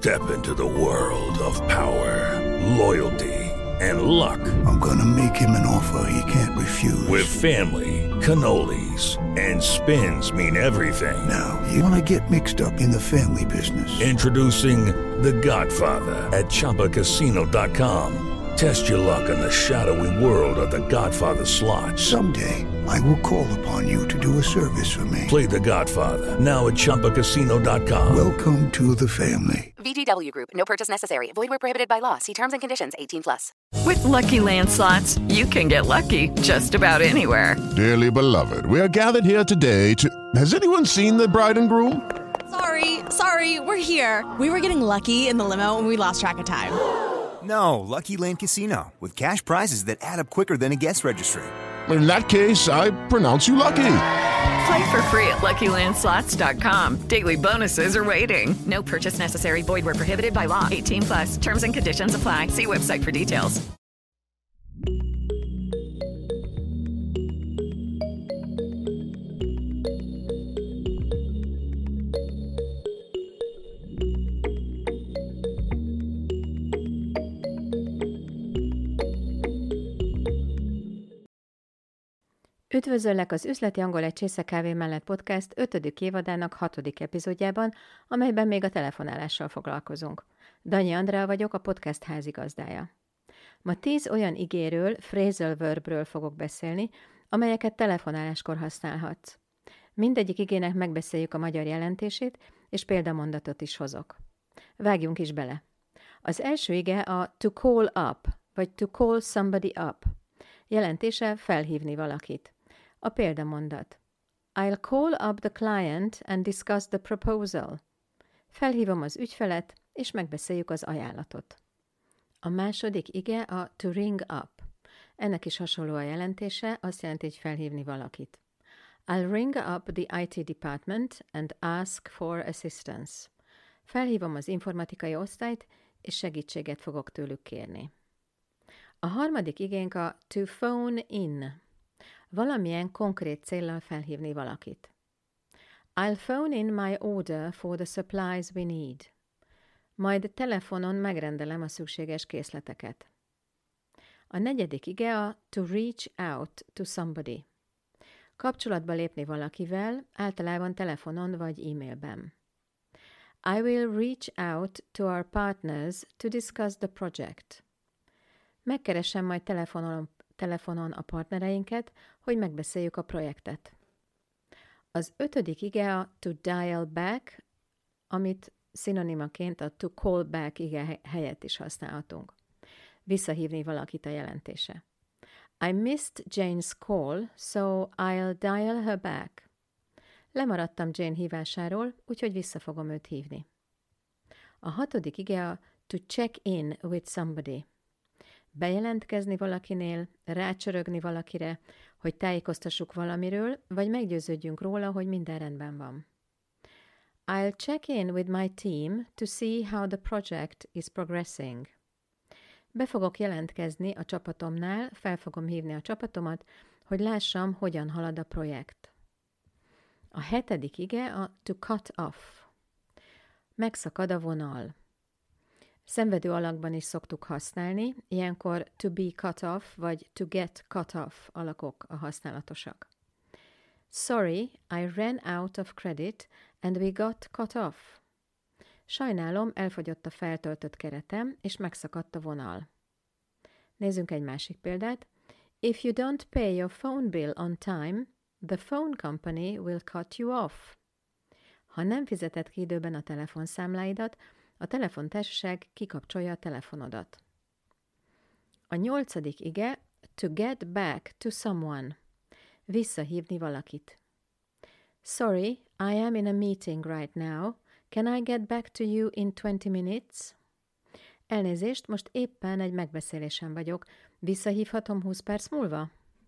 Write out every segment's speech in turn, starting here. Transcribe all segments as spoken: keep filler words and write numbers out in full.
Step into the world of power, loyalty, and luck. I'm gonna make him an offer he can't refuse. With family, cannolis, and spins mean everything. Now, you wanna get mixed up in the family business. Introducing The Godfather at Chumba Casino dot com. Test your luck in the shadowy world of The Godfather slot. Someday, I will call upon you to do a service for me. Play The Godfather, now at Chumba Casino dot com. Welcome to the family. V G W Group. No purchase necessary. Void where prohibited by law. See terms and conditions. eighteen plus. With Lucky Land Slots, you can get lucky just about anywhere. Dearly beloved, we are gathered here today to... Has anyone seen the bride and groom? Sorry, sorry, we're here. We were getting lucky in the limo and we lost track of time. No, Lucky Land Casino, with cash prizes that add up quicker than a guest registry. In that case, I pronounce you lucky. Play for free at Lucky Land Slots dot com. Daily bonuses are waiting. No purchase necessary. Void where prohibited by law. eighteen plus. Terms and conditions apply. See website for details. Üdvözöllek az Üzleti Angol egy csésze kávé mellett podcast ötödik évadának hatodik epizódjában, amelyben még a telefonálással foglalkozunk. Danyi Andrea vagyok, a podcast házigazdája. Ma tíz olyan igéről, phrasal verbről fogok beszélni, amelyeket telefonáláskor használhatsz. Mindegyik igének megbeszéljük a magyar jelentését, és példamondatot is hozok. Vágjunk is bele. Az első ige a to call up, vagy to call somebody up. Jelentése felhívni valakit. A példamondat. I'll call up the client and discuss the proposal. Felhívom az ügyfelet, és megbeszéljük az ajánlatot. A második ige a to ring up. Ennek is hasonló a jelentése, azt jelenti, hogy felhívni valakit. I'll ring up the I T department and ask for assistance. Felhívom az informatikai osztályt, és segítséget fogok tőlük kérni. A harmadik igénk a to phone in. Valamilyen konkrét céllal felhívni valakit. I'll phone in my order for the supplies we need. Majd telefonon megrendelem a szükséges készleteket. A negyedik ige a to reach out to somebody. Kapcsolatba lépni valakivel, általában telefonon vagy e-mailben. I will reach out to our partners to discuss the project. Megkeresem majd telefonon, telefonon a partnereinket, hogy megbeszéljük a projektet. Az ötödik ige a to dial back, amit szinonimaként a to call back ige helyett is használhatunk. Visszahívni valakit a jelentése. I missed Jane's call, so I'll dial her back. Lemaradtam Jane hívásáról, úgyhogy vissza fogom őt hívni. A hatodik ige a to check in with somebody. Bejelentkezni valakinél, rácsörögni valakire, hogy tájékoztassuk valamiről, vagy meggyőződjünk róla, hogy minden rendben van. I'll check in with my team to see how the project is progressing. Be fogok jelentkezni a csapatomnál, fel fogom hívni a csapatomat, hogy lássam, hogyan halad a projekt. A hetedik ige a to cut off. Megszakad a vonal. Szenvedő alakban is szoktuk használni, ilyenkor to be cut off vagy to get cut off alakok a használatosak. Sorry, I ran out of credit and we got cut off. Sajnálom, elfogyott a feltöltött keretem, és megszakadt a vonal. Nézzünk egy másik példát. If you don't pay your phone bill on time, the phone company will cut you off. Ha nem fizeted ki időben a telefonszámláidat, a telefontársaság kikapcsolja a telefonodat. A nyolcadik ige to get back to someone. Visszahívni valakit. Sorry, I am in a meeting right now. Can I get back to you in twenty minutes? Elnézést, most éppen egy megbeszélésen vagyok. Visszahívhatom húsz perc múlva?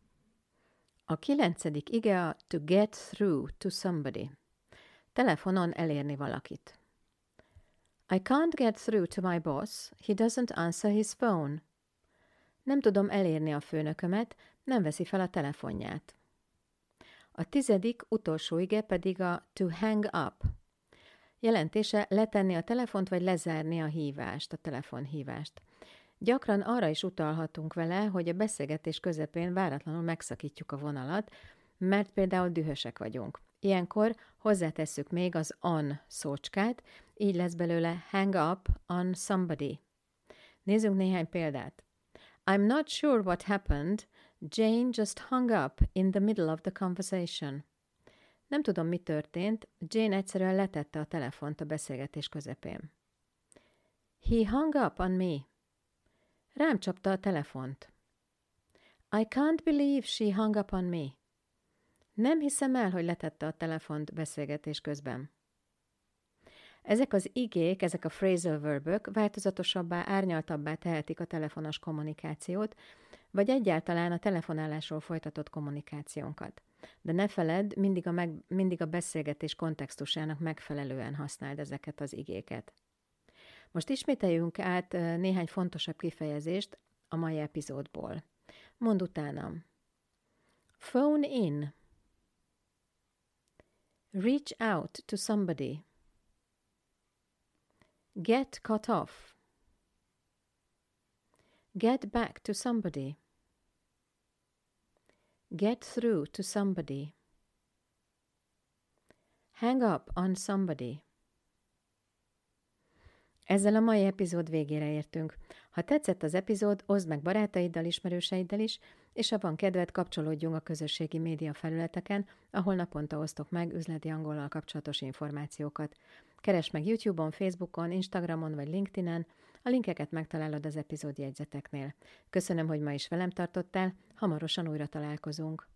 A kilencedik ige a to get through to somebody. Telefonon elérni valakit. I can't get through to my boss. He doesn't answer his phone. Nem tudom elérni a főnökömet, nem veszi fel a telefonját. A tizedik, utolsó ige pedig a to hang up. Jelentése letenni a telefont, vagy lezárni a hívást, a telefonhívást. Gyakran arra is utalhatunk vele, hogy a beszélgetés közepén váratlanul megszakítjuk a vonalat, mert például dühösek vagyunk. Ilyenkor hozzátesszük még az on szócskát, így lesz belőle hang up on somebody. Nézzünk néhány példát. I'm not sure what happened. Jane just hung up in the middle of the conversation. Nem tudom, mi történt, Jane egyszerűen letette a telefont a beszélgetés közepén. He hung up on me. Rám csapta a telefont. I can't believe she hung up on me. Nem hiszem el, hogy letette a telefont beszélgetés közben. Ezek az igék, ezek a phrasal verbök változatosabbá, árnyaltabbá tehetik a telefonos kommunikációt, vagy egyáltalán a telefonálásról folytatott kommunikációnkat. De ne feledd, mindig a, meg, mindig a beszélgetés kontextusának megfelelően használd ezeket az igéket. Most ismételjünk át néhány fontosabb kifejezést a mai epizódból. Mondd utánam. Phone in. Reach out to somebody. Get cut off. Get back to somebody. Get through to somebody. Hang up on somebody. Ezzel a mai epizód végére értünk. Ha tetszett az epizód, oszd meg barátaiddal, ismerőseiddel is, és ha van kedved, kapcsolódjunk a közösségi média felületeken, ahol naponta osztok meg üzleti angollal kapcsolatos információkat. Keresd meg YouTube-on, Facebookon, Instagramon vagy LinkedIn-en, a linkeket megtalálod az epizód jegyzeteknél. Köszönöm, hogy ma is velem tartottál, hamarosan újra találkozunk.